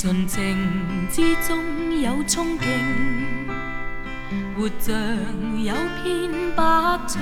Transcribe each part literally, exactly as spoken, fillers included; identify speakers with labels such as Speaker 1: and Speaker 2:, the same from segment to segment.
Speaker 1: 纯情之中有憧憬，活像有片白墙。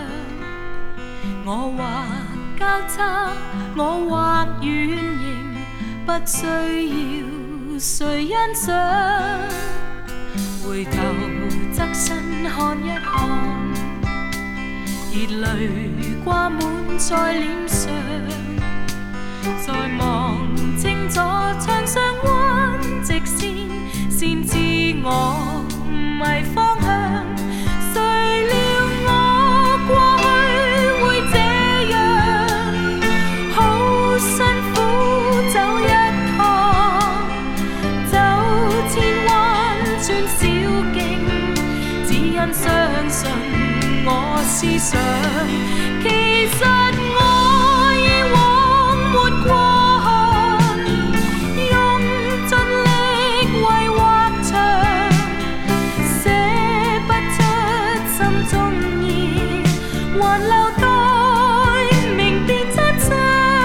Speaker 1: 我画交叉，我画圆形，不需要谁欣赏。回頭側身看一看，熱淚掛滿在臉上。再望清楚牆上彎直線，先知我唔係方向。誰料我過去會這樣，好辛苦走一趟，走千彎轉小徑，只因相信我思想。其實我以往沒過寒，用盡力為畫牆，寫不出心中意，還留待明辨真相。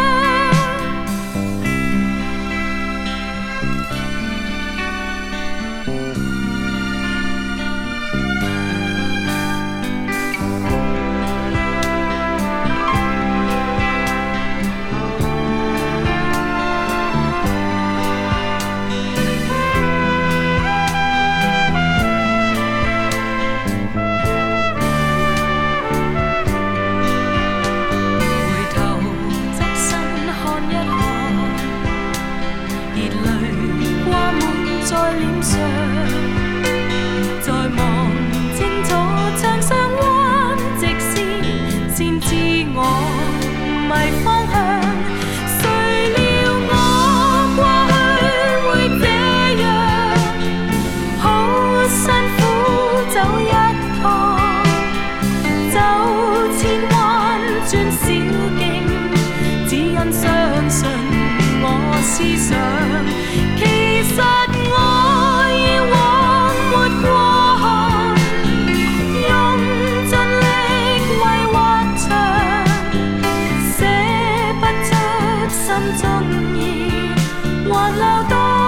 Speaker 1: 在臉上，再望清楚牆上彎直線，先知我唔係方向。誰料我過去會這樣，好辛苦走一趟，走千彎轉小徑，只因相信我思想。其實我以往沒過寒，用盡力為畫牆，寫不出心中意，還留待